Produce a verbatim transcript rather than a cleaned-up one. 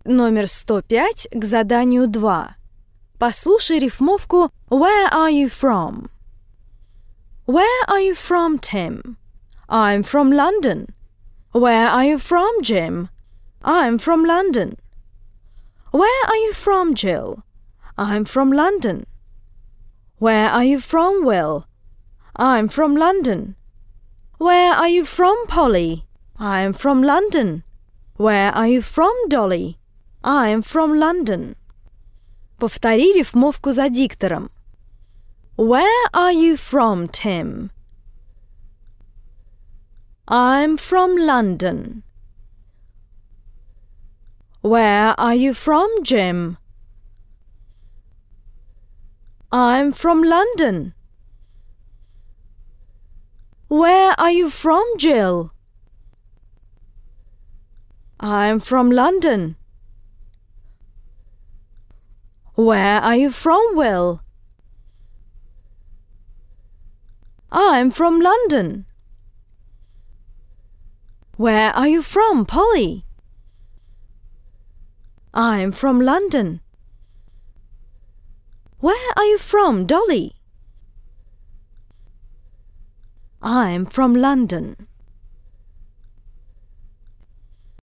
номер сто пять к заданию два. Послушай рифмовку Where are you from? Where are you from, Tim? I'm from London. Where are you from, Jim? I'm from London. Where are you from, Jill? I'm from London. Where are you from, Will? I'm from London. Where are you from, Polly? I'm from London. Where are you from, Dolly? I'm from London. Повтори рифмовку за диктором. Where are you from, Tim? I'm from London. Where are you from, Jim? I'm from London. Where are you from, Jill? I'm from London. Where are you from, Will? I'm from London. Where are you from, Polly? I'm from London. Where are you from, Dolly? I'm from London.